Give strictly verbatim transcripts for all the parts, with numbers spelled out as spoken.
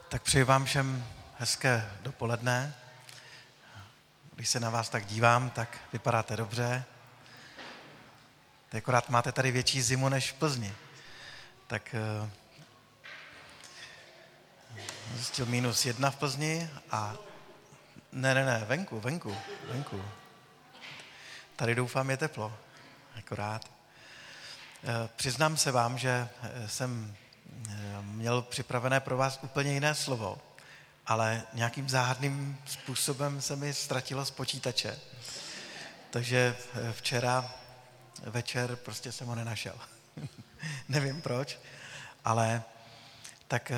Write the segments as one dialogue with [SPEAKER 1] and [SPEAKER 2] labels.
[SPEAKER 1] Tak přeji vám všem hezké dopoledne. Když se na vás tak dívám, tak vypadáte dobře. Akorát máte tady větší zimu než v Plzni. Tak zjistil minus jedna v Plzni a ne, ne, ne, venku, venku, venku. Tady doufám je teplo, akorát. Přiznám se vám, že jsem měl připravené pro vás úplně jiné slovo, ale nějakým záhadným způsobem se mi ztratilo z počítače. Takže včera večer prostě jsem ho nenašel. Nevím proč, ale tak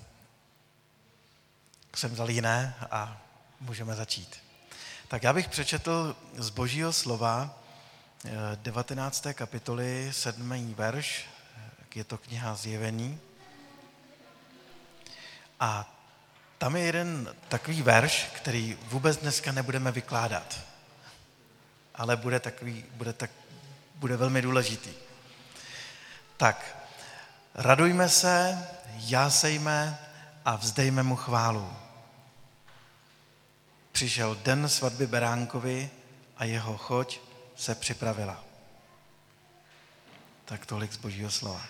[SPEAKER 1] jsem vzal jiné a můžeme začít. Tak já bych přečetl z Božího slova devatenácté kapitoly, sedmý verš, je to kniha Zjevení. A tam je jeden takový verš, který vůbec dneska nebudeme vykládat, ale bude takový, bude, tak, bude velmi důležitý. Tak, radujme se, jásejme a vzdejme mu chválu. Přišel den svatby Beránkovi a jeho choť se připravila. Tak tolik z Božího slova.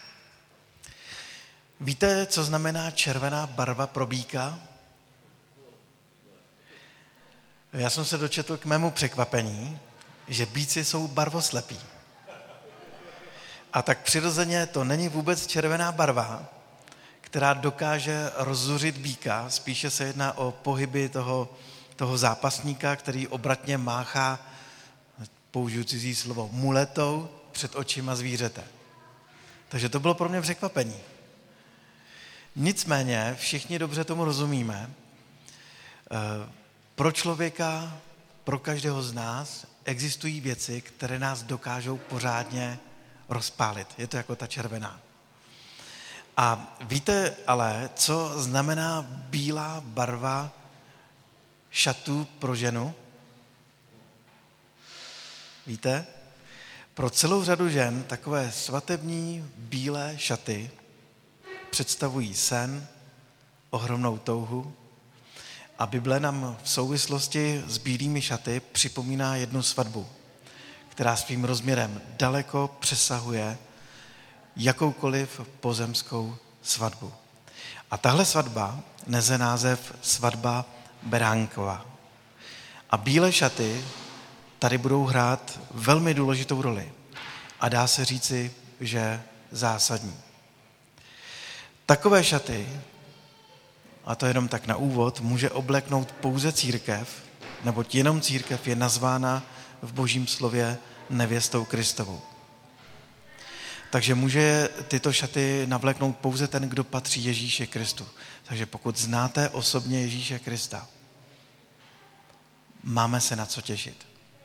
[SPEAKER 1] Víte, co znamená červená barva pro býka? Já jsem se dočetl k mému překvapení, že býci jsou barvoslepí. A tak přirozeně to není vůbec červená barva, která dokáže rozzuřit býka, spíše se jedná o pohyby toho, toho zápasníka, který obratně máchá, použiju cizí slovo, muletou před očima zvířete. Takže to bylo pro mě překvapení. Nicméně všichni dobře tomu rozumíme. Pro člověka, pro každého z nás existují věci, které nás dokážou pořádně rozpálit. Je to jako ta červená. A víte ale, co znamená bílá barva šatů pro ženu? Víte? Pro celou řadu žen takové svatební bílé šaty představují sen, ohromnou touhu a Bible nám v souvislosti s bílými šaty připomíná jednu svatbu, která svým rozměrem daleko přesahuje jakoukoliv pozemskou svatbu. A tahle svatba nese název svatba Beránkova. A bílé šaty tady budou hrát velmi důležitou roli. A dá se říci, že zásadní. Takové šaty, a to jenom tak na úvod, může obleknout pouze církev, neboť jenom církev je nazvána v Božím slově nevěstou Kristovou. Takže může tyto šaty navléknout pouze ten, kdo patří Ježíši Kristu. Takže pokud znáte osobně Ježíše Krista, máme se na co těšit.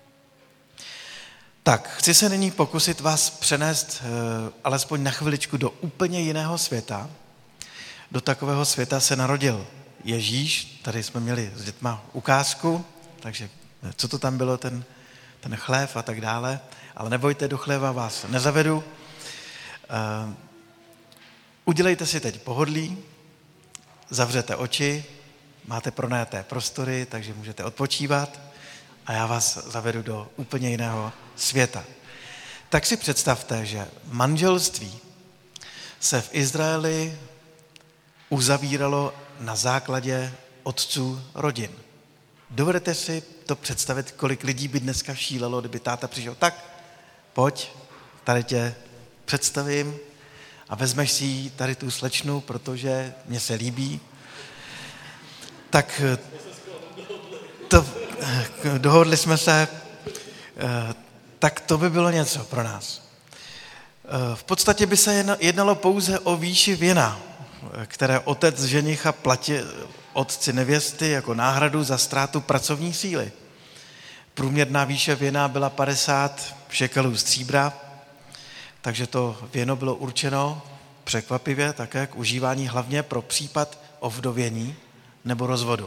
[SPEAKER 1] Tak, chci se nyní pokusit vás přenést e, alespoň na chviličku do úplně jiného světa. Do takového světa se narodil Ježíš, tady jsme měli s dětma ukázku, takže co to tam bylo, ten, ten chlév a tak dále, ale nebojte, do chléva vás nezavedu. Uh, udělejte si teď pohodlí, zavřete oči, máte pronajaté prostory, takže můžete odpočívat a já vás zavedu do úplně jiného světa. Tak si představte, že manželství se v Izraeli uzavíralo na základě otců rodin. Dovedete si to představit, kolik lidí by dneska šílelo, kdyby táta přišel, tak pojď, tady tě představím a vezmeš si tady tu slečnu, protože mě se líbí. Tak to, dohodli jsme se, tak to by bylo něco pro nás. V podstatě by se jednalo pouze o výši věna, které otec ženicha platil otci nevěsty jako náhradu za ztrátu pracovní síly. Průměrná výše věna byla padesát šekelů stříbra, takže to věno bylo určeno překvapivě také k užívání hlavně pro případ ovdovění nebo rozvodu.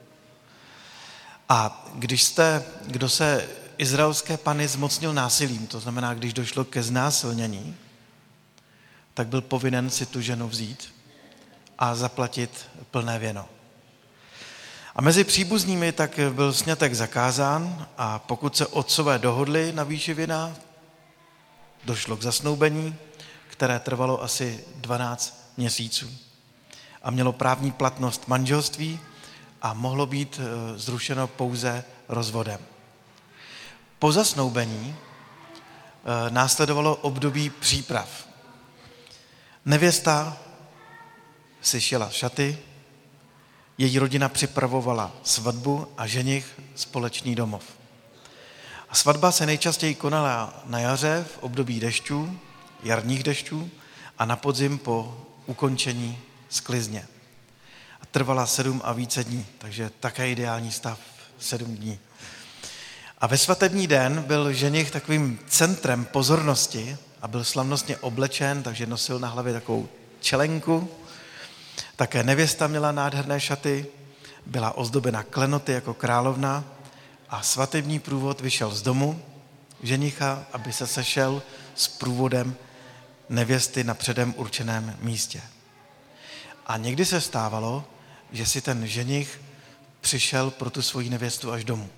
[SPEAKER 1] A když jste, kdo se izraelské panny zmocnil násilím, to znamená, když došlo ke znásilnění, tak byl povinen si tu ženu vzít a zaplatit plné věno. A mezi příbuznými tak byl sňatek zakázán a pokud se otcové dohodli na výši věna, došlo k zasnoubení, které trvalo asi dvanáct měsíců. A mělo právní platnost manželství a mohlo být zrušeno pouze rozvodem. Po zasnoubení následovalo období příprav. Nevěsta si šila šaty, její rodina připravovala svatbu a ženich společný domov. A svatba se nejčastěji konala na jaře v období dešťů, jarních dešťů a na podzim po ukončení sklizně. A trvala sedm a více dní, takže také ideální stav sedm dní. A ve svatební den byl ženich takovým centrem pozornosti a byl slavnostně oblečen, takže nosil na hlavě takovou čelenku. Také nevěsta měla nádherné šaty, byla ozdobena klenoty jako královna a svatební průvod vyšel z domu ženicha, aby se sešel s průvodem nevěsty na předem určeném místě. A někdy se stávalo, že si ten ženich přišel pro tu svoji nevěstu až domů.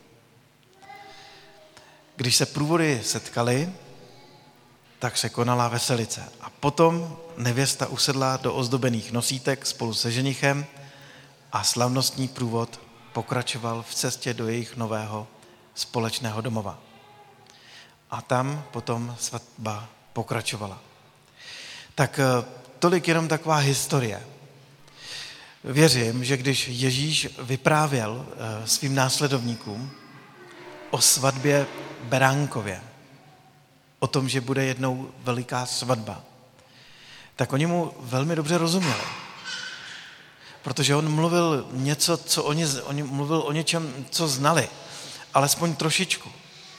[SPEAKER 1] Když se průvody setkaly, tak se konala veselice. A potom nevěsta usedla do ozdobených nosítek spolu se ženichem a slavnostní průvod pokračoval v cestě do jejich nového společného domova. A tam potom svatba pokračovala. Tak tolik jenom taková historie. Věřím, že když Ježíš vyprávěl svým následovníkům o svatbě beránkově, o tom, že bude jednou veliká svatba, tak oni mu velmi dobře rozuměli. Protože on mluvil něco, co oni, oni mluvil o něčem, co znali, alespoň trošičku.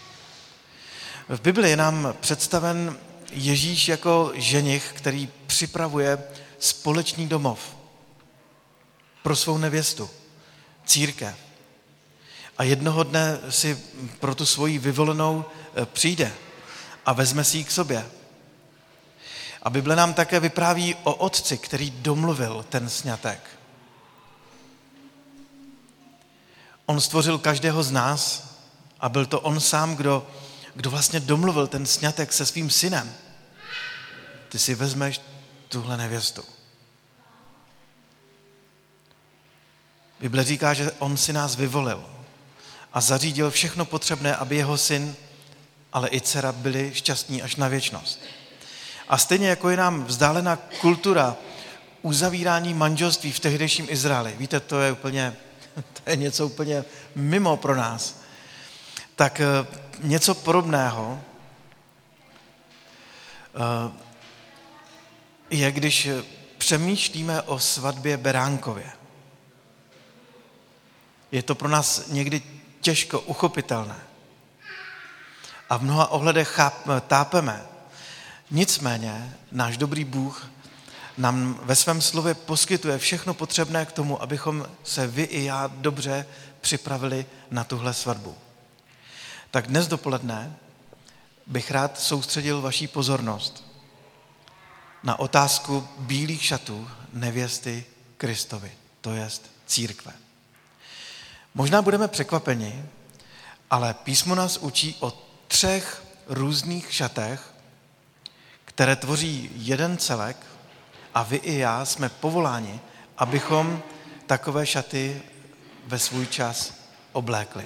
[SPEAKER 1] V Bibli je nám představen Ježíš jako ženich, který připravuje společný domov pro svou nevěstu, církev. A jednoho dne si pro tu svoji vyvolenou přijde a vezme si ji k sobě. A Bible nám také vypráví o otci, který domluvil ten sňatek. On stvořil každého z nás a byl to on sám, kdo, kdo vlastně domluvil ten sňatek se svým synem. Ty si vezmeš tuhle nevěstu. Bible říká, že on si nás vyvolil a zařídil všechno potřebné, aby jeho syn, ale i dcera byli šťastní až na věčnost. A stejně jako je nám vzdálená kultura uzavírání manželství v tehdejším Izraeli, víte, to je úplně, to je něco úplně mimo pro nás, tak něco podobného je, když přemýšlíme o svatbě beránkově. Je to pro nás někdy těžko uchopitelné. A v mnoha ohledech cháp, tápeme. Nicméně náš dobrý Bůh nám ve svém slově poskytuje všechno potřebné k tomu, abychom se vy i já dobře připravili na tuhle svatbu. Tak dnes dopoledne bych rád soustředil vaši pozornost na otázku bílých šatů nevěsty Kristovi, to jest církve. Možná budeme překvapeni, ale písmo nás učí o třech různých šatech, které tvoří jeden celek a vy i já jsme povoláni, abychom takové šaty ve svůj čas oblékli.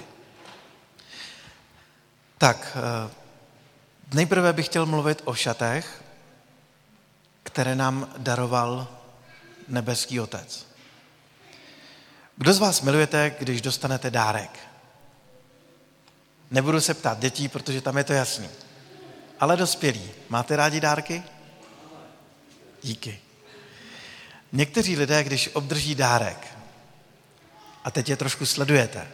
[SPEAKER 1] Tak, nejprve bych chtěl mluvit o šatech, které nám daroval nebeský Otec. Kdo z vás milujete, když dostanete dárek? Nebudu se ptát dětí, protože tam je to jasný. Ale dospělí, máte rádi dárky? Díky. Někteří lidé, když obdrží dárek, a teď je trošku sledujete,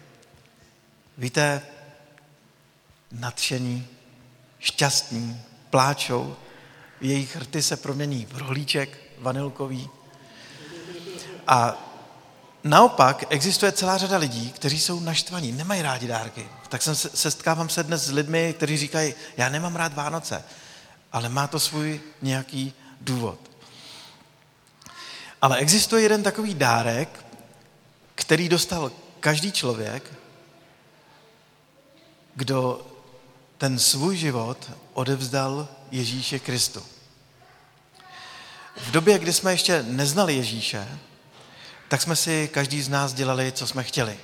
[SPEAKER 1] víte, nadšení, šťastní, pláčou, jejich rty se promění v rohlíček vanilkový. A naopak existuje celá řada lidí, kteří jsou naštvaní, nemají rádi dárky. Tak jsem se, setkávám se dnes s lidmi, kteří říkají, já nemám rád Vánoce, ale má to svůj nějaký důvod. Ale existuje jeden takový dárek, který dostal každý člověk, kdo ten svůj život odevzdal Ježíši Kristu. V době, kdy jsme ještě neznali Ježíše, tak jsme si každý z nás dělali, co jsme chtěli.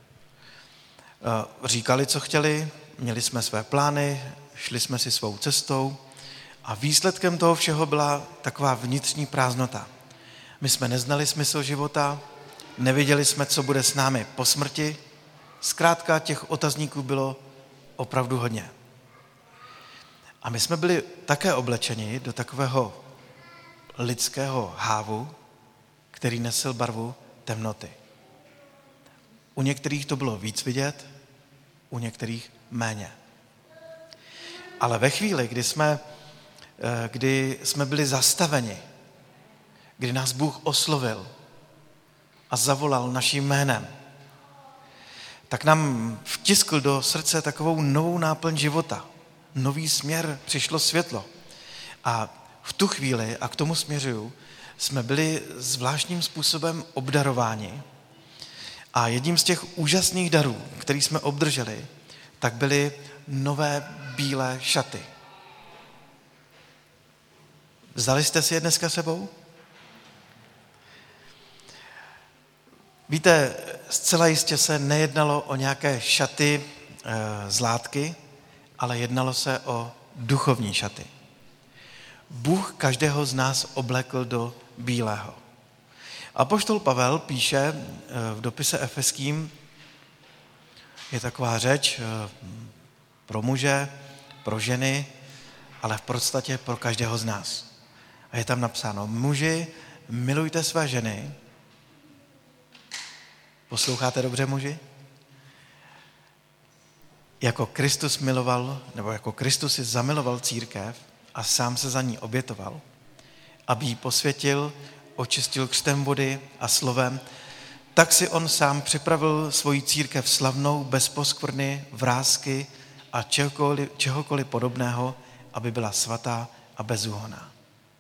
[SPEAKER 1] Říkali, co chtěli, měli jsme své plány, šli jsme si svou cestou a výsledkem toho všeho byla taková vnitřní prázdnota. My jsme neznali smysl života, nevěděli jsme, co bude s námi po smrti. Zkrátka těch otazníků bylo opravdu hodně. A my jsme byli také oblečeni do takového lidského hávu, který nesl barvu temnoty. U některých to bylo víc vidět, u některých méně. Ale ve chvíli, kdy jsme, kdy jsme byli zastaveni, kdy nás Bůh oslovil a zavolal naším jménem, tak nám vtiskl do srdce takovou novou náplň života. Nový směr, přišlo světlo. A v tu chvíli, a k tomu směřuju, jsme byli zvláštním způsobem obdarováni. A jedním z těch úžasných darů, který jsme obdrželi, tak byly nové bílé šaty. Vzali jste si je dneska sebou? Víte, zcela jistě se nejednalo o nějaké šaty e, z látky, ale jednalo se o duchovní šaty. Bůh každého z nás oblekl do bílého. Apoštol Pavel píše v dopise Efeským, je taková řeč pro muže, pro ženy, ale v podstatě pro každého z nás. A je tam napsáno, muži, milujte své ženy. Posloucháte dobře, muži? Jako Kristus miloval, nebo jako Kristus si zamiloval církev a sám se za ní obětoval, aby ji posvětil, očistil křtem vody a slovem, tak si on sám připravil svoji církev slavnou, bez poskvrny, vrásky a čehokoliv, čehokoliv podobného, aby byla svatá a bezúhonná.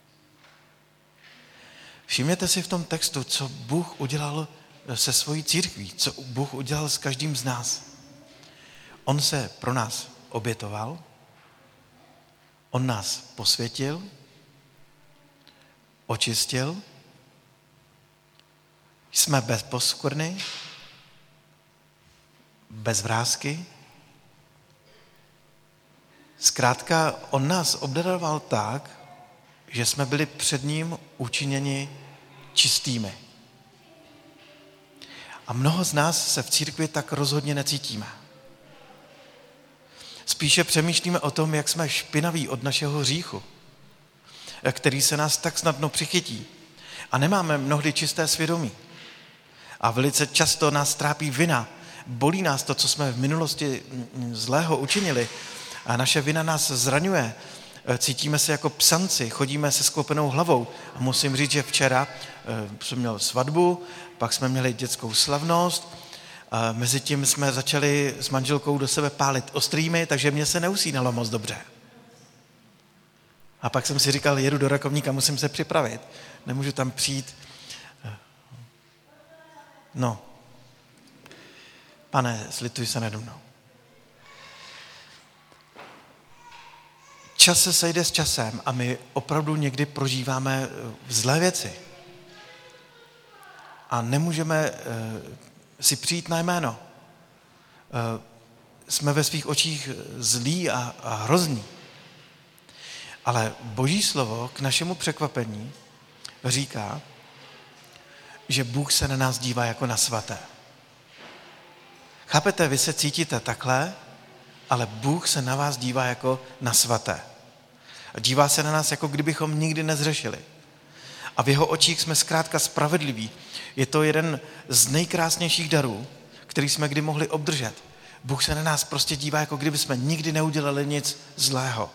[SPEAKER 1] Všimněte si v tom textu, co Bůh udělal se svojí církví, co Bůh udělal s každým z nás. On se pro nás obětoval, on nás posvětil, očistil, jsme bez poskvrny, bez vrásky. Zkrátka, on nás obdaroval tak, že jsme byli před ním učiněni čistými. A mnoho z nás se v církvi tak rozhodně necítíme. Spíše přemýšlíme o tom, jak jsme špinaví od našeho hříchu, který se nás tak snadno přichytí. A nemáme mnohdy čisté svědomí. A velice často nás trápí vina. Bolí nás to, co jsme v minulosti zlého učinili. A naše vina nás zraňuje. Cítíme se jako psanci, chodíme se sklopenou hlavou. A musím říct, že včera jsem měl svatbu, pak jsme měli dětskou slavnost, a mezi tím jsme začali s manželkou do sebe pálit ostrými, takže mě se neusínalo moc dobře. A pak jsem si říkal, jedu do Rakovníka, musím se připravit. Nemůžu tam přijít. No, Pane, slituj se nade mnou. Čas se sejde s časem a my opravdu někdy prožíváme zlé věci. A nemůžeme si přijít na jméno. Jsme ve svých očích zlí a, a hrozní. Ale Boží slovo k našemu překvapení říká, že Bůh se na nás dívá jako na svaté. Chápete, vy se cítíte takhle, ale Bůh se na vás dívá jako na svaté. A dívá se na nás, jako kdybychom nikdy nezřešili. A v jeho očích jsme zkrátka spravedliví. Je to jeden z nejkrásnějších darů, který jsme kdy mohli obdržet. Bůh se na nás prostě dívá, jako kdyby jsme nikdy neudělali nic zlého.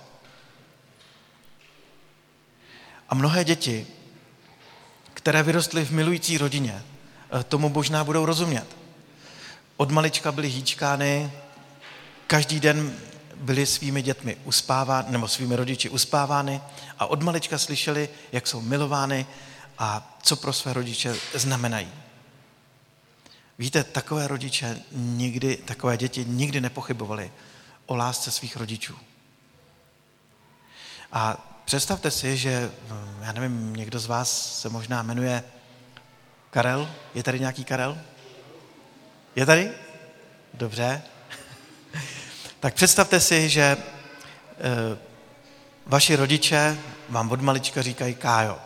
[SPEAKER 1] A mnohé děti, které vyrostly v milující rodině, tomu možná budou rozumět. Od malička byly hýčkány, každý den byli svými dětmi uspávány, nebo svými rodiči uspávány a od malička slyšeli, jak jsou milovány a co pro své rodiče znamenají. Víte, takové rodiče nikdy, takové děti nikdy nepochybovaly o lásce svých rodičů. A představte si, že, já nevím, někdo z vás se možná jmenuje Karel. Je tady nějaký Karel? Je tady? Dobře. Tak představte si, že e, vaši rodiče vám od malička říkají Kájo.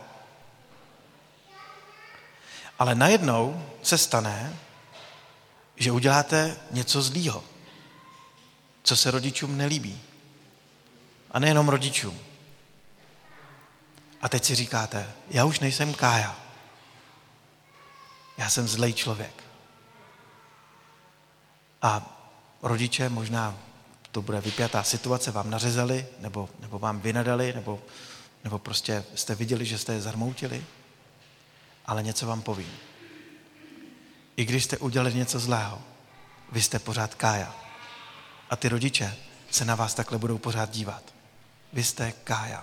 [SPEAKER 1] Ale najednou se stane, že uděláte něco zlýho, co se rodičům nelíbí. A nejenom rodičům. A teď si říkáte, já už nejsem Kája. Já jsem zlej člověk. A rodiče, možná to bude vypjatá situace, vám nařezali, nebo, nebo vám vynadali, nebo, nebo prostě jste viděli, že jste je zarmoutili. Ale něco vám povím. I když jste udělali něco zlého, vy jste pořád Kája. A ty rodiče se na vás takhle budou pořád dívat. Vy jste Kája.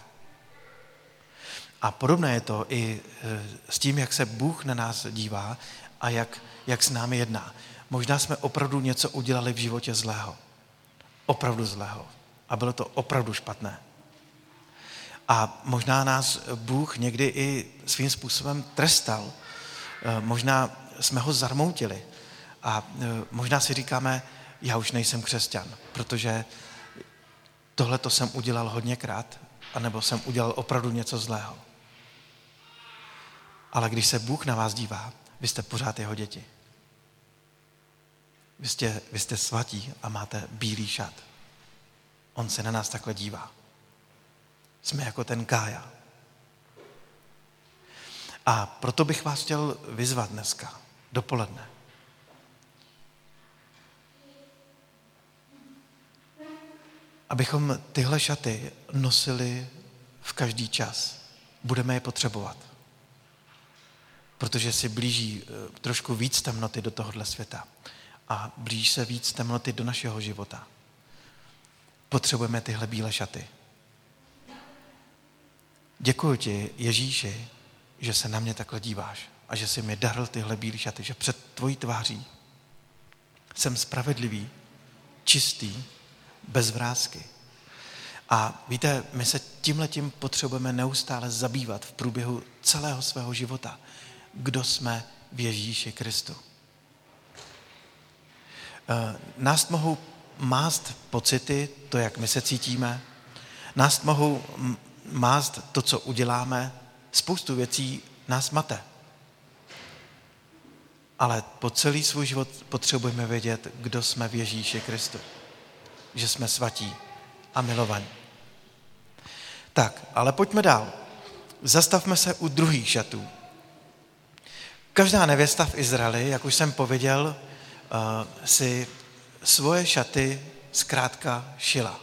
[SPEAKER 1] A podobné je to i s tím, jak se Bůh na nás dívá a jak, jak s námi jedná. Možná jsme opravdu něco udělali v životě zlého. Opravdu zlého. A bylo to opravdu špatné. A možná nás Bůh někdy i svým způsobem trestal. Možná jsme ho zarmoutili. A možná si říkáme, já už nejsem křesťan, protože tohleto jsem udělal hodněkrát, anebo jsem udělal opravdu něco zlého. Ale když se Bůh na vás dívá, vy jste pořád jeho děti. Vy jste, vy jste svatí a máte bílý šat. On se na nás takhle dívá. Jsme jako ten Kája. A proto bych vás chtěl vyzvat dneska, dopoledne. Abychom tyhle šaty nosili v každý čas. Budeme je potřebovat. Protože si blíží trošku víc temnoty do tohohle světa. A blíží se víc temnoty do našeho života. Potřebujeme tyhle bílé šaty. Děkuji ti, Ježíši, že se na mě takhle díváš a že jsi mi daril tyhle bílé šaty, že před tvojí tváří jsem spravedlivý, čistý, bez vrásky. A víte, my se tímhletím potřebujeme neustále zabývat v průběhu celého svého života. Kdo jsme v Ježíši Kristu. Nás mohou mást pocity, to, jak my se cítíme. Nás mohou mást to, co uděláme. Spoustu věcí nás mate. Ale po celý svůj život potřebujeme vědět, kdo jsme v Ježíši Kristu. Že jsme svatí a milovaní. Tak, ale pojďme dál. Zastavme se u druhých šatů. Každá nevěsta v Izraeli, jak už jsem pověděl, si svoje šaty zkrátka šila.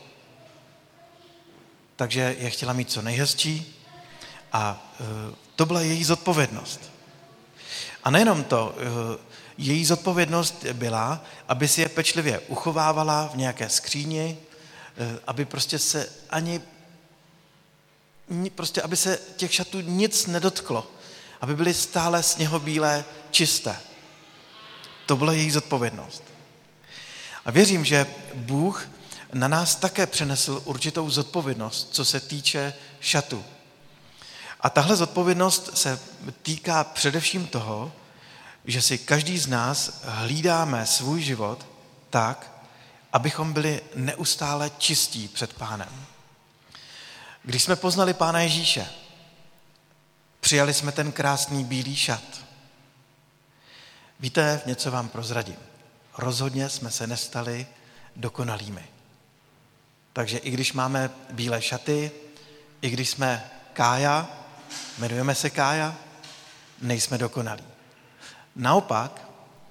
[SPEAKER 1] Takže je chtěla mít co nejhezčí a to byla její zodpovědnost. A nejenom to, její zodpovědnost byla, aby si je pečlivě uchovávala v nějaké skříni, aby prostě se ani, prostě aby se těch šatů nic nedotklo, aby byly stále sněhobílé, čisté. To byla její zodpovědnost. A věřím, že Bůh na nás také přenesl určitou zodpovědnost, co se týče šatů. A tahle zodpovědnost se týká především toho, že si každý z nás hlídáme svůj život tak, abychom byli neustále čistí před Pánem. Když jsme poznali Pána Ježíše, přijali jsme ten krásný bílý šat. Víte, něco vám prozradím. Rozhodně jsme se nestali dokonalými. Takže i když máme bílé šaty, i když jsme Kája, jmenujeme se Kája, nejsme dokonalí. Naopak,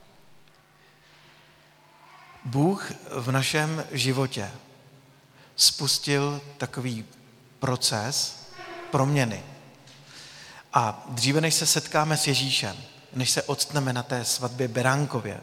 [SPEAKER 1] Bůh v našem životě spustil takový proces proměny. A dříve, než se setkáme s Ježíšem, než se odstneme na té svatbě beránkově,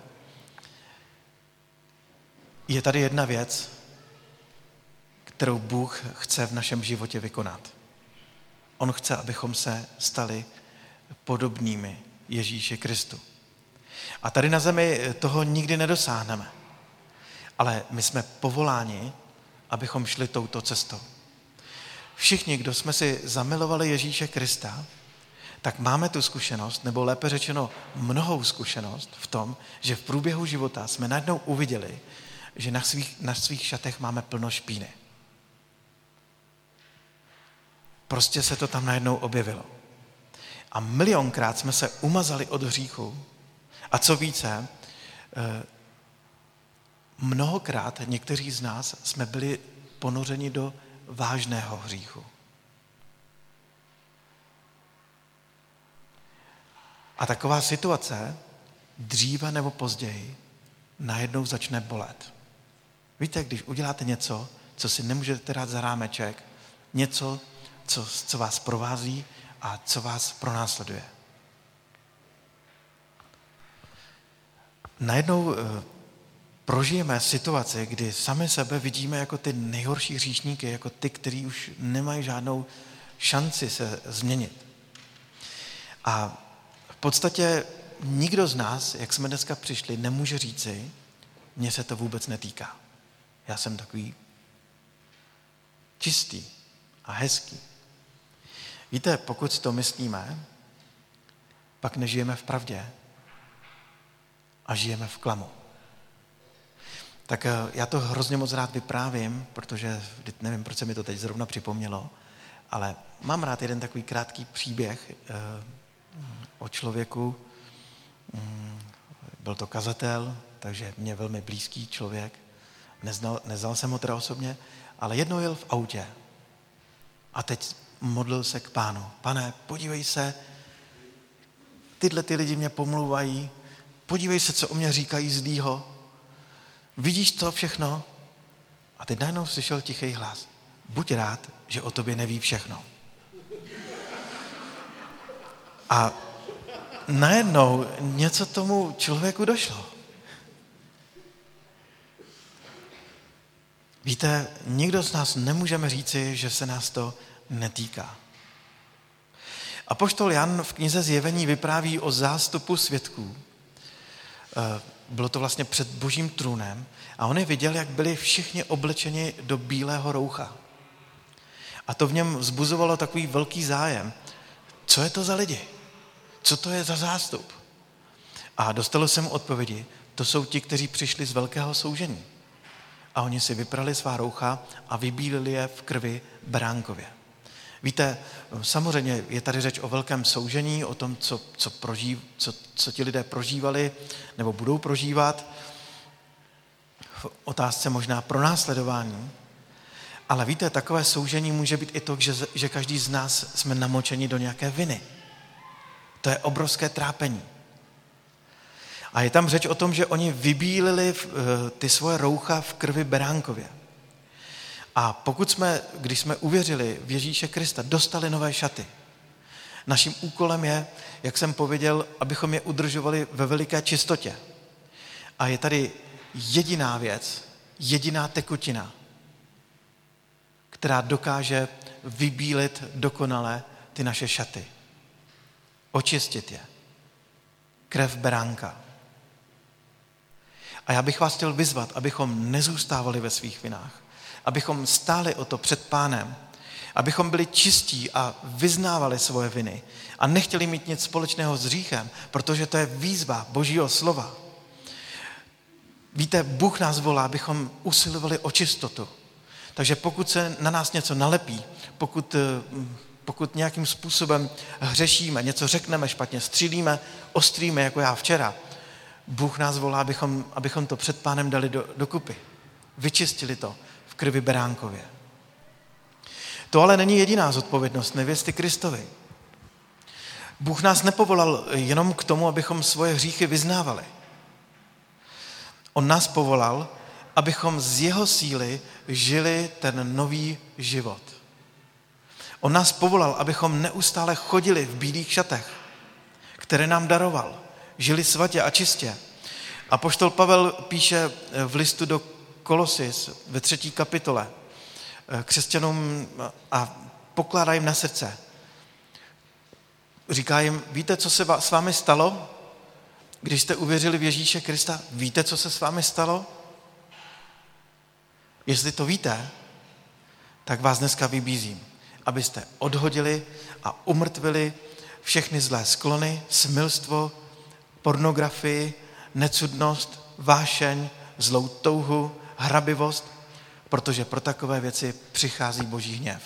[SPEAKER 1] je tady jedna věc, kterou Bůh chce v našem životě vykonat. On chce, abychom se stali podobnými Ježíši Kristu. A tady na zemi toho nikdy nedosáhneme. Ale my jsme povoláni, abychom šli touto cestou. Všichni, kdo jsme si zamilovali Ježíše Krista, tak máme tu zkušenost, nebo lépe řečeno mnohou zkušenost v tom, že v průběhu života jsme najednou uviděli, že na svých, na svých šatech máme plno špíny. Prostě se to tam najednou objevilo. A milionkrát jsme se umazali od hříchu. A co více, mnohokrát někteří z nás jsme byli ponořeni do vážného hříchu. A taková situace dříve nebo později najednou začne bolet. Víte, když uděláte něco, co si nemůžete dát za rámeček, něco, co, co vás provází a co vás pronásleduje. Najednou e, prožijeme situaci, kdy sami sebe vidíme jako ty nejhorší hříšníky, jako ty, kteří už nemají žádnou šanci se změnit. A v podstatě nikdo z nás, jak jsme dneska přišli, nemůže říci, mně se to vůbec netýká. Já jsem takový čistý a hezký. Víte, pokud si to myslíme, pak nežijeme v pravdě a žijeme v klamu. Tak já to hrozně moc rád vyprávím, protože nevím, proč se mi to teď zrovna připomnělo, ale mám rád jeden takový krátký příběh o člověku. Byl to kazatel, takže mě velmi blízký člověk. Neznal, neznal jsem ho teda osobně, ale jednou jel v autě a teď modlil se k Pánu. Pane, podívej se, tyhle ty lidi mě pomlouvají, podívej se, co o mě říkají zlýho. Vidíš to všechno? A teď najednou slyšel tichý hlas. Buď rád, že o tobě neví všechno. A najednou něco tomu člověku došlo. Víte, nikdo z nás nemůžeme říci, že se nás to netýká. Apoštol Jan v knize Zjevení vypráví o zástupu svědků. Bylo to vlastně před Božím trůnem a on je viděl, jak byli všichni oblečeni do bílého roucha. A to v něm vzbuzovalo takový velký zájem. Co je to za lidi? Co to je za zástup? A dostalo se mu odpovědi, to jsou ti, kteří přišli z velkého soužení. A oni si vyprali svá roucha a vybílili je v krvi beránkově. Víte, samozřejmě je tady řeč o velkém soužení, o tom, co, co, prožív, co, co ti lidé prožívali nebo budou prožívat. V otázce možná pronásledování. Ale víte, takové soužení může být i to, že, že každý z nás jsme namočeni do nějaké viny. To je obrovské trápení. A je tam řeč o tom, že oni vybílili ty svoje roucha v krvi beránkově. A pokud jsme, když jsme uvěřili v Ježíše Krista, dostali nové šaty, naším úkolem je, jak jsem pověděl, abychom je udržovali ve veliké čistotě. A je tady jediná věc, jediná tekutina, která dokáže vybílit dokonale ty naše šaty. Očistit je. Krev beránka. A já bych vás chtěl vyzvat, abychom nezůstávali ve svých vinách. Abychom stáli o to před Pánem. Abychom byli čistí a vyznávali svoje viny. A nechtěli mít nic společného s hříchem, protože to je výzva Božího slova. Víte, Bůh nás volá, abychom usilovali o čistotu. Takže pokud se na nás něco nalepí, pokud, pokud nějakým způsobem hřešíme, něco řekneme špatně, střílíme, ostríme, jako já včera, Bůh nás volá, abychom, abychom to před Pánem dali do, do kupy. Vyčistili to v krvi beránkově. To ale není jediná zodpovědnost nevěsty Kristovi. Bůh nás nepovolal jenom k tomu, abychom svoje hříchy vyznávali. On nás povolal, abychom z jeho síly žili ten nový život. On nás povolal, abychom neustále chodili v bílých šatech, které nám daroval. Žili svatě a čistě. Apoštol Pavel píše v listu do Kolosis ve třetí kapitole křesťanům a pokládá jim na srdce. říká jim, víte, co se s vámi stalo, když jste uvěřili v Ježíše Krista? Víte, co se s vámi stalo? Jestli to víte, tak vás dneska vybízím, abyste odhodili a umrtvili všechny zlé sklony, smilstvo, pornografii, necudnost, vášeň, zlou touhu, hrabivost, protože pro takové věci přichází Boží hněv.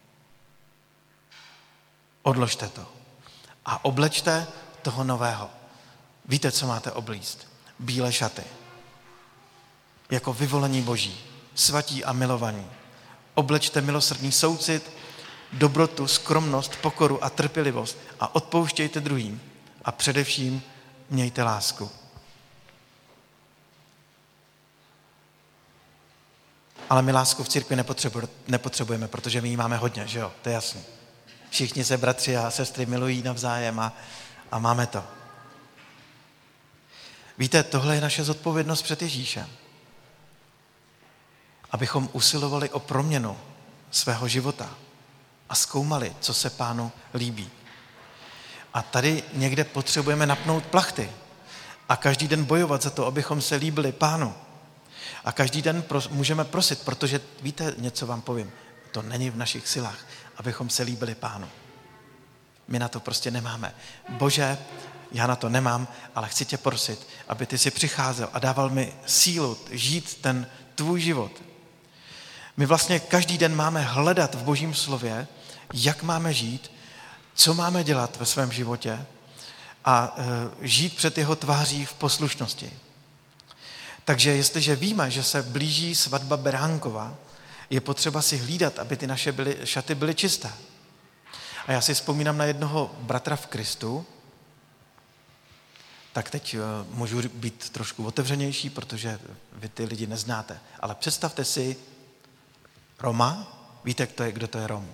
[SPEAKER 1] Odložte to a oblečte toho nového. Víte, co máte oblíct? Bílé šaty. Jako vyvolení Boží, svatí a milovaní. Oblečte milosrdný soucit, dobrotu, skromnost, pokoru a trpělivost a odpouštějte druhým a především mějte lásku. Ale my lásku v církvi nepotřebujeme, protože my ji máme hodně, že jo? To je jasný. Všichni se bratři a sestry milují navzájem a, a máme to. Víte, tohle je naše zodpovědnost před Ježíšem. Abychom usilovali o proměnu svého života a zkoumali, co se Pánu líbí. A tady někde potřebujeme napnout plachty a každý den bojovat za to, abychom se líbili Pánu. A každý den pros- můžeme prosit, protože víte, něco vám povím, to není v našich silách, abychom se líbili Pánu. My na to prostě nemáme. Bože, já na to nemám, ale chci tě prosit, aby ty si přicházel a dával mi sílu žít ten tvůj život. My vlastně každý den máme hledat v Božím slově, jak máme žít, co máme dělat ve svém životě a e, žít před jeho tváří v poslušnosti. Takže jestliže víme, že se blíží svatba Beránkova, je potřeba si hlídat, aby ty naše byly, šaty byly čisté. A já si vzpomínám na jednoho bratra v Kristu, tak teď můžu být trošku otevřenější, protože vy ty lidi neznáte. Ale představte si Roma, víte, kdo, je, kdo to je Rom.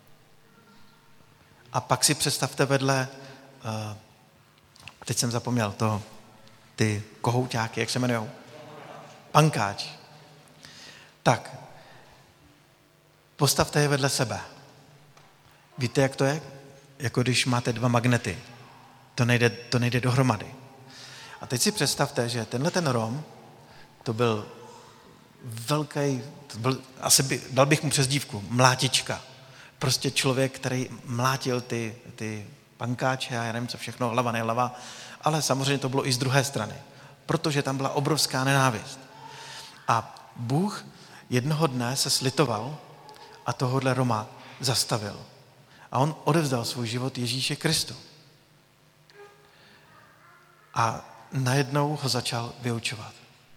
[SPEAKER 1] A pak si představte vedle, teď jsem zapomněl to, ty kohouťáky, jak se jmenujou? Pankáč. Tak, postavte je vedle sebe. Víte, jak to je? Jako když máte dva magnety. To nejde, to nejde dohromady. A teď si představte, že tenhle ten Rom, to byl velký, to byl, asi by, dal bych mu přezdívku, mlátička. Prostě člověk, který mlátil ty, ty pankáče a já nevím co všechno, hlava, ne hlava, ale samozřejmě to bylo i z druhé strany, protože tam byla obrovská nenávist. A Bůh jednoho dne se slitoval a tohohle Roma zastavil. A on odevzdal svůj život Ježíši Kristu. A najednou ho začal vyučovat.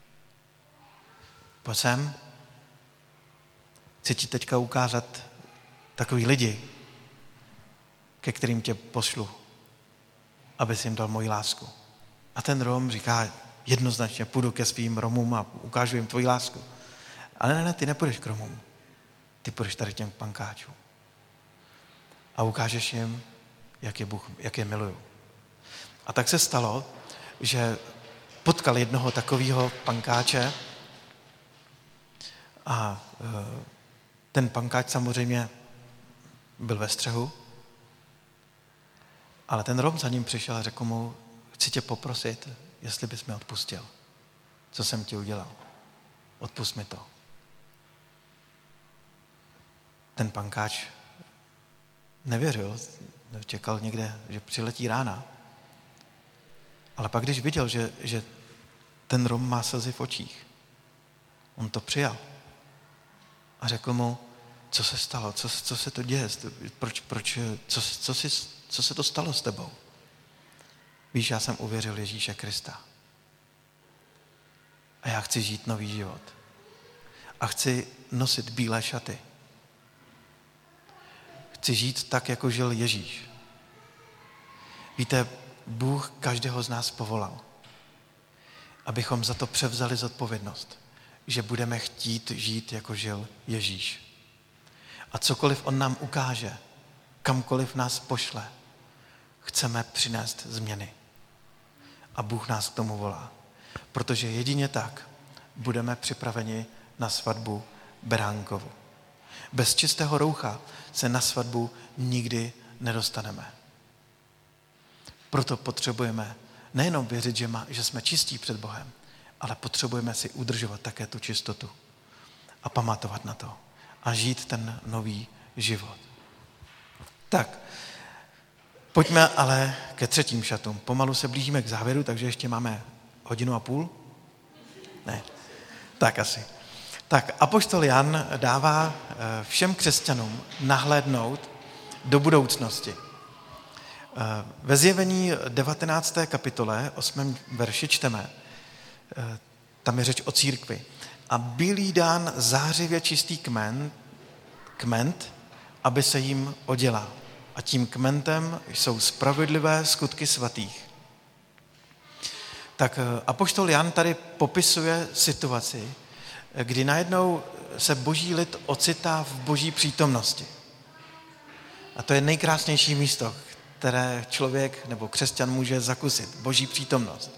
[SPEAKER 1] Pojď sem, chci ti teďka ukázat takový lidi, ke kterým tě pošlu, abys jim dal moji lásku. A ten Rom říká jednoznačně, půjdu ke svým Romům a ukážu jim tvoji lásku. Ale ne, ne, ty nepůjdeš k Romům. Ty půjdeš tady těm pankáčům. A ukážeš jim, jak je Bůh, jak je miluju. A tak se stalo, že potkal jednoho takového pankáče a ten pankáč samozřejmě byl ve střehu, ale ten Rom za ním přišel a řekl mu, chci tě poprosit, jestli bys mi odpustil, co jsem ti udělal. Odpusť mi to. Ten pankáč nevěřil, čekal někde, že přiletí rána. Ale pak, když viděl, že, že ten Rom má slzy v očích, on to přijal a řekl mu, co se stalo, co, co se to děje, proč, proč, co, co, si, co se to stalo s tebou. Víš, já jsem uvěřil Ježíše Krista. A já chci žít nový život. A chci nosit bílé šaty. Chci žít tak, jako žil Ježíš. Víte, Bůh každého z nás povolal, abychom za to převzali zodpovědnost, že budeme chtít žít, jako žil Ježíš. A cokoliv on nám ukáže, kamkoliv nás pošle, chceme přinést změny. A Bůh nás k tomu volá. Protože jedině tak budeme připraveni na svatbu Beránkovu. Bez čistého roucha se na svatbu nikdy nedostaneme. Proto potřebujeme nejenom věřit, že, má, že jsme čistí před Bohem, ale potřebujeme si udržovat také tu čistotu a pamatovat na to a žít ten nový život. Tak, pojďme ale ke třetím šatům. Pomalu se blížíme k závěru, takže ještě máme hodinu a půl? Ne, tak asi. Tak, apoštol Jan dává všem křesťanům nahlédnout do budoucnosti. Ve Zjevení devatenácté kapitole, osmém verši čteme, tam je řeč o církvi. A byl jí dán zářivě čistý kmen, kment, aby se jim odělal. A tím kmentem jsou spravedlivé skutky svatých. Tak apoštol Jan tady popisuje situaci, kdy najednou se boží lid ocitá v boží přítomnosti. A to je nejkrásnější místo, které člověk nebo křesťan může zakusit. Boží přítomnost.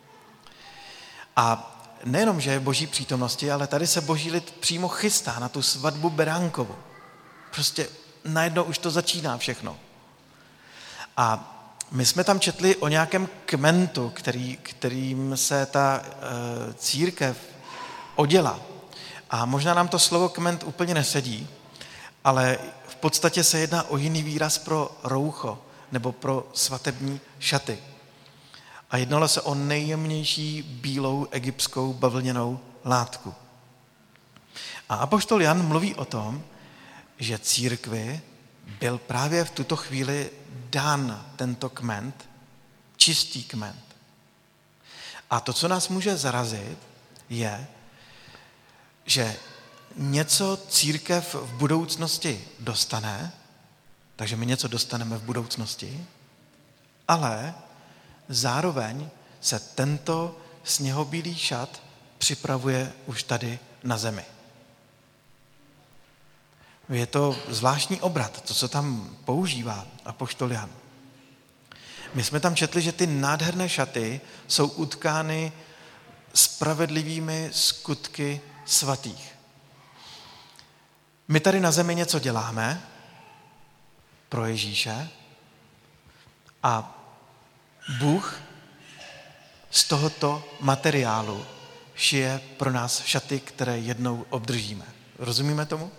[SPEAKER 1] A nejenom, že je boží přítomnosti, ale tady se boží lid přímo chystá na tu svatbu beránkovu. Prostě najednou už to začíná všechno. A my jsme tam četli o nějakém kmentu, který, kterým se ta e, církev oděla. A možná nám to slovo kment úplně nesedí, ale v podstatě se jedná o jiný výraz pro roucho nebo pro svatební šaty. A jednalo se o nejjemnější bílou egyptskou bavlněnou látku. A apoštol Jan mluví o tom, že církvi byl právě v tuto chvíli dán tento kment, čistý kment. A to, co nás může zarazit, je, že něco církev v budoucnosti dostane, takže my něco dostaneme v budoucnosti, ale zároveň se tento sněhobílý šat připravuje už tady na zemi. Je to zvláštní obrat, to, co tam používá apoštol Jan. My jsme tam četli, že ty nádherné šaty jsou utkány spravedlivými skutky svatých. My tady na zemi něco děláme pro Ježíše a Bůh z tohoto materiálu šije pro nás šaty, které jednou obdržíme. Rozumíme tomu?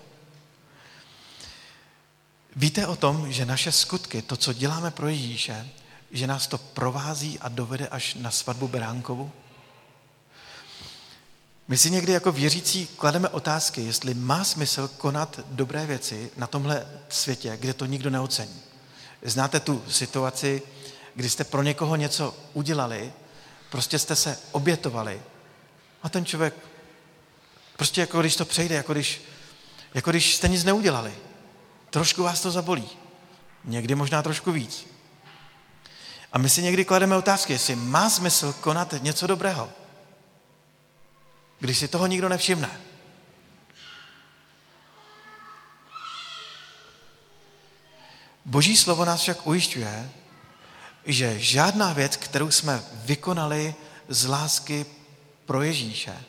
[SPEAKER 1] Víte o tom, že naše skutky, to, co děláme pro Ježíše, že nás to provází a dovede až na svatbu beránkovu? My si někdy jako věřící klademe otázky, jestli má smysl konat dobré věci na tomhle světě, kde to nikdo neocení. Znáte tu situaci, kdy jste pro někoho něco udělali, prostě jste se obětovali a ten člověk prostě jako když to přejde, jako když, jako když jste nic neudělali. Trošku vás to zabolí. Někdy možná trošku víc. A my si někdy klademe otázky, jestli má smysl konat něco dobrého, když si toho nikdo nevšimne. Boží slovo nás však ujišťuje, že žádná věc, kterou jsme vykonali z lásky pro Ježíše,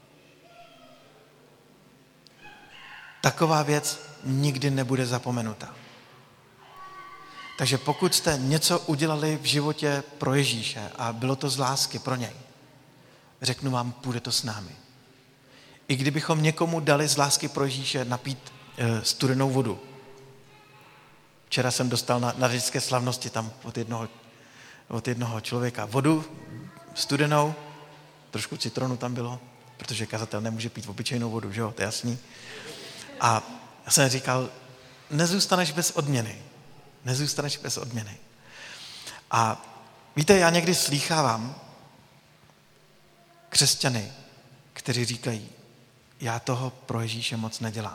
[SPEAKER 1] taková věc nikdy nebude zapomenuta. Takže pokud jste něco udělali v životě pro Ježíše a bylo to z lásky pro něj, řeknu vám, půjde to s námi. I kdybychom někomu dali z lásky pro Ježíše napít e, studenou vodu. Včera jsem dostal na, na řecké slavnosti tam od jednoho, od jednoho člověka vodu studenou, trošku citronu tam bylo, protože kazatel nemůže pít obyčejnou vodu, že jo, to je jasný. A já jsem říkal, nezůstaneš bez odměny. Nezůstaneš bez odměny. A víte, já někdy slýchávám křesťany, kteří říkají, já toho pro Ježíše moc nedělám.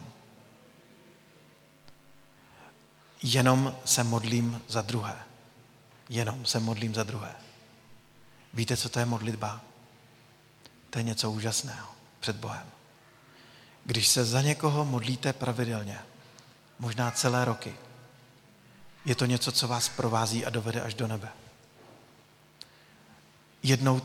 [SPEAKER 1] Jenom se modlím za druhé. Jenom se modlím za druhé. Víte, co to je modlitba? To je něco úžasného před Bohem. Když se za někoho modlíte pravidelně, možná celé roky, je to něco, co vás provází a dovede až do nebe. Jednou,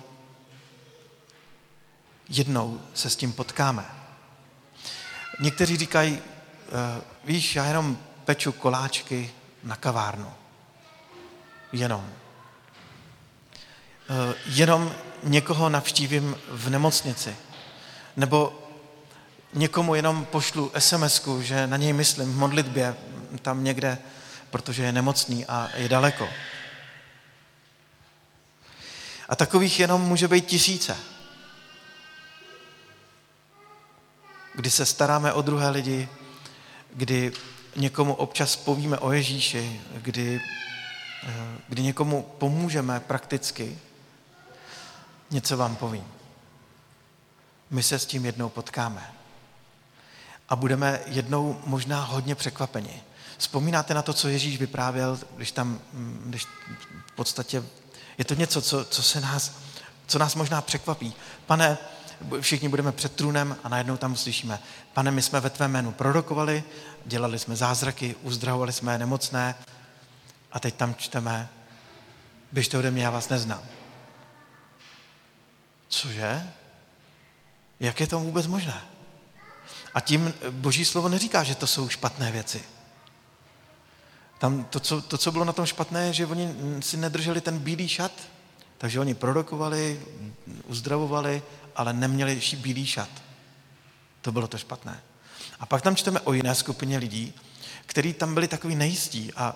[SPEAKER 1] jednou se s tím potkáme. Někteří říkají, víš, já jenom peču koláčky na kavárnu. Jenom. jenom někoho navštívím v nemocnici, nebo někomu jenom pošlu es em esku, že na něj myslím v modlitbě tam někde, protože je nemocný a je daleko. A takových jenom může být tisíce. Kdy se staráme o druhé lidi, kdy někomu občas povíme o Ježíši, kdy, kdy někomu pomůžeme prakticky, něco vám povím. My se s tím jednou potkáme. A budeme jednou možná hodně překvapeni. Vzpomínáte na to, co Ježíš vyprávěl, když tam, když v podstatě je to něco, co, co, se nás, co nás možná překvapí. Pane, všichni budeme před trůnem a najednou tam uslyšíme, Pane, my jsme ve tvém jménu prorokovali, dělali jsme zázraky, uzdravovali jsme nemocné a teď tam čteme, běžte ode mě, já vás neznám. Cože? Jak je to vůbec možné? A tím Boží slovo neříká, že to jsou špatné věci. Tam to, co, to, co bylo na tom špatné, je, že oni si nedrželi ten bílý šat, takže oni prorokovali, uzdravovali, ale neměli bílý šat. To bylo to špatné. A pak tam čteme o jiné skupině lidí, kteří tam byli takový nejistí a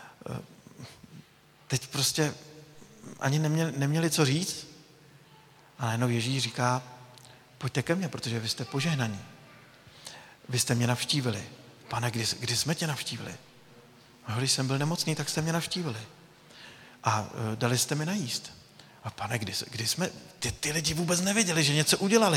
[SPEAKER 1] teď prostě ani neměli, neměli co říct. A najednou Ježíš říká, pojďte ke mně, protože vy jste požehnaní. Vy jste mě navštívili. Pane, kdy, kdy jsme tě navštívili? A když jsem byl nemocný, tak jste mě navštívili. A uh, dali jste mi najíst. A pane, kdy, kdy jsme, ty, ty lidi vůbec nevěděli, že něco udělali.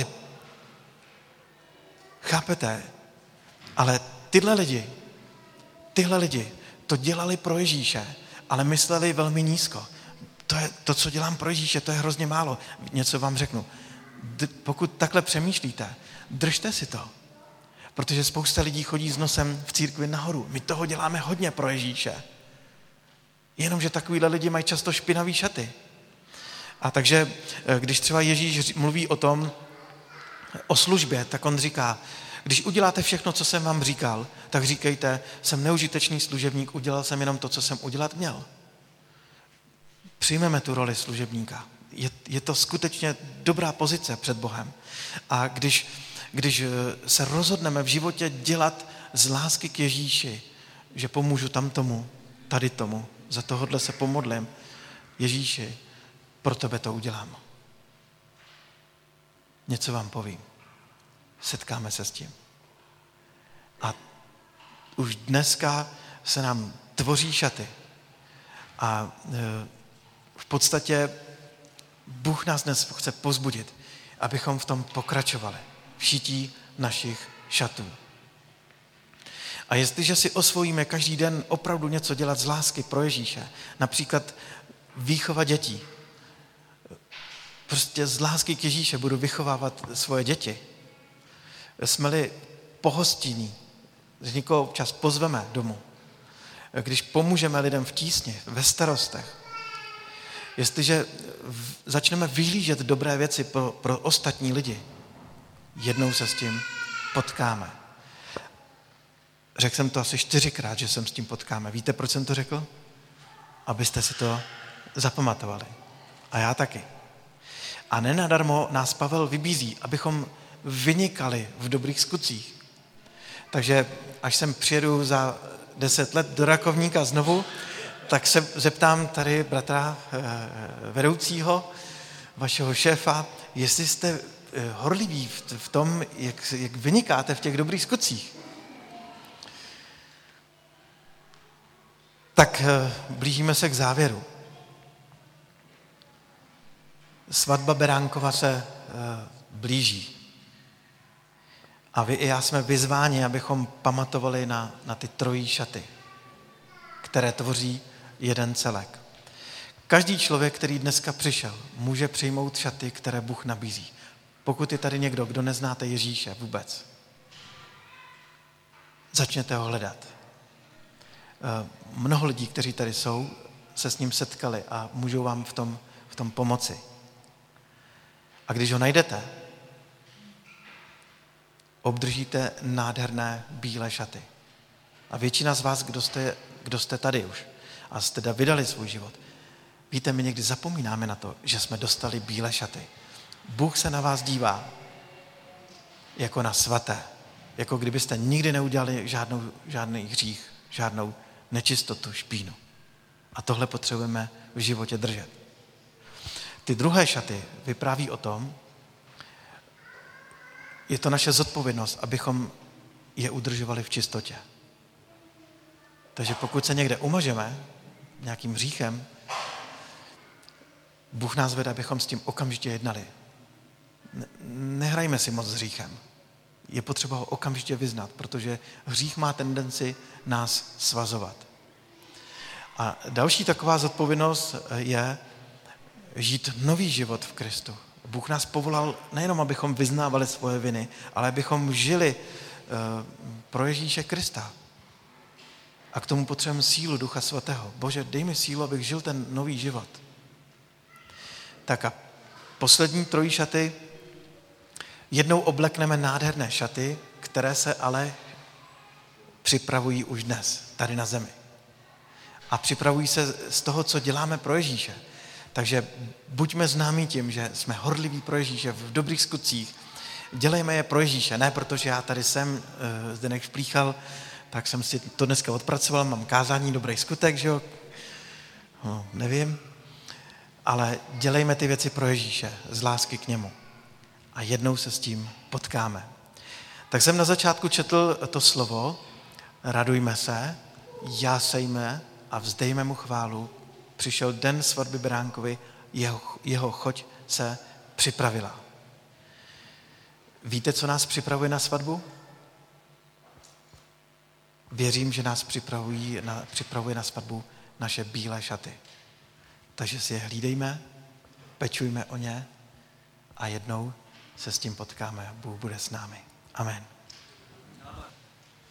[SPEAKER 1] Chápete? Ale tyhle lidi, tyhle lidi to dělali pro Ježíše, ale mysleli velmi nízko. To, je, to, co dělám pro Ježíše, to je hrozně málo. Něco vám řeknu. D- pokud takhle přemýšlíte, držte si to. Protože spousta lidí chodí s nosem v církvi nahoru. My toho děláme hodně pro Ježíše. Jenomže takovýhle lidi mají často špinavý šaty. A takže, když třeba Ježíš mluví o tom, o službě, tak on říká, když uděláte všechno, co jsem vám říkal, tak říkejte, jsem neužitečný služebník, udělal jsem jenom to, co jsem udělat měl. Přijmeme tu roli služebníka. Je, je to skutečně dobrá pozice před Bohem. A když Když se rozhodneme v životě dělat z lásky k Ježíši, že pomůžu tam tomu, tady tomu, za tohodle se pomodlím, Ježíši, pro tebe to udělám. Něco vám povím. Setkáme se s tím. A už dneska se nám tvoří šaty. A v podstatě Bůh nás dnes chce pozbudit, abychom v tom pokračovali. V šití našich šatů. A jestliže si osvojíme každý den opravdu něco dělat z lásky pro Ježíše, například výchova dětí, prostě z lásky k Ježíše budu vychovávat svoje děti, jsme-li pohostinní, že někoho občas pozveme domů, když pomůžeme lidem v tísni, ve starostech, jestliže začneme vyhlížet dobré věci pro, pro ostatní lidi, jednou se s tím potkáme. Řekl jsem to asi čtyřikrát, že jsem s tím potkáme. Víte, proč jsem to řekl? Abyste si to zapamatovali. A já taky. A nenadarmo nás Pavel vybízí, abychom vynikali v dobrých skutcích. Takže až sem přijedu za deset let do Rakovníka znovu, tak se zeptám tady bratra vedoucího, vašeho šéfa, jestli jste horliví v tom, jak, jak vynikáte v těch dobrých skutcích. Tak blížíme se k závěru. Svatba Beránkova se blíží. A vy i já jsme vyzváni, abychom pamatovali na, na ty trojí šaty, které tvoří jeden celek. Každý člověk, který dneska přišel, může přijmout šaty, které Bůh nabízí. Pokud je tady někdo, kdo neznáte Ježíše vůbec, začněte ho hledat. Mnoho lidí, kteří tady jsou, se s ním setkali a můžou vám v tom, v tom pomoci. A když ho najdete, obdržíte nádherné bílé šaty. A většina z vás, kdo jste, kdo jste tady už a jste teda vydali svůj život, Víte, my někdy zapomínáme na to, že jsme dostali bílé šaty. Bůh se na vás dívá jako na svaté. Jako kdybyste nikdy neudělali žádnou, žádný hřích, žádnou nečistotu, špínu. A tohle potřebujeme v životě držet. Ty druhé šaty vypráví o tom, je to naše zodpovědnost, abychom je udržovali v čistotě. Takže pokud se někde umažeme nějakým hříchem, Bůh nás vede, abychom s tím okamžitě jednali. Nehrajme si moc s hříchem. Je potřeba ho okamžitě vyznat, protože hřích má tendenci nás svazovat. A další taková zodpovědnost je žít nový život v Kristu. Bůh nás povolal nejenom, abychom vyznávali svoje viny, ale abychom žili pro Ježíše Krista. A k tomu potřebujeme sílu Ducha Svatého. Bože, dej mi sílu, abych žil ten nový život. Tak a poslední trojí šaty. Jednou oblekneme nádherné šaty, které se ale připravují už dnes, tady na zemi. A připravují se z toho, co děláme pro Ježíše. Takže buďme známí tím, že jsme horliví pro Ježíše v dobrých skutcích. Dělejme je pro Ježíše, ne protože já tady jsem, Zdeněk Šplíchal, tak jsem si to dneska odpracoval, mám kázání dobrý skutek, že jo? No, nevím. Ale dělejme ty věci pro Ježíše, z lásky k němu. A jednou se s tím potkáme. Tak jsem na začátku četl to slovo, radujme se, jásejme a vzdejme mu chválu. Přišel den svatby beránkovi, jeho, jeho choť se připravila. Víte, co nás připravuje na svatbu? Věřím, že nás připravují na, připravuje na svatbu naše bílé šaty. Takže si je hlídejme, pečujme o ně a jednou se s tím potkáme. Bůh bude s námi. Amen.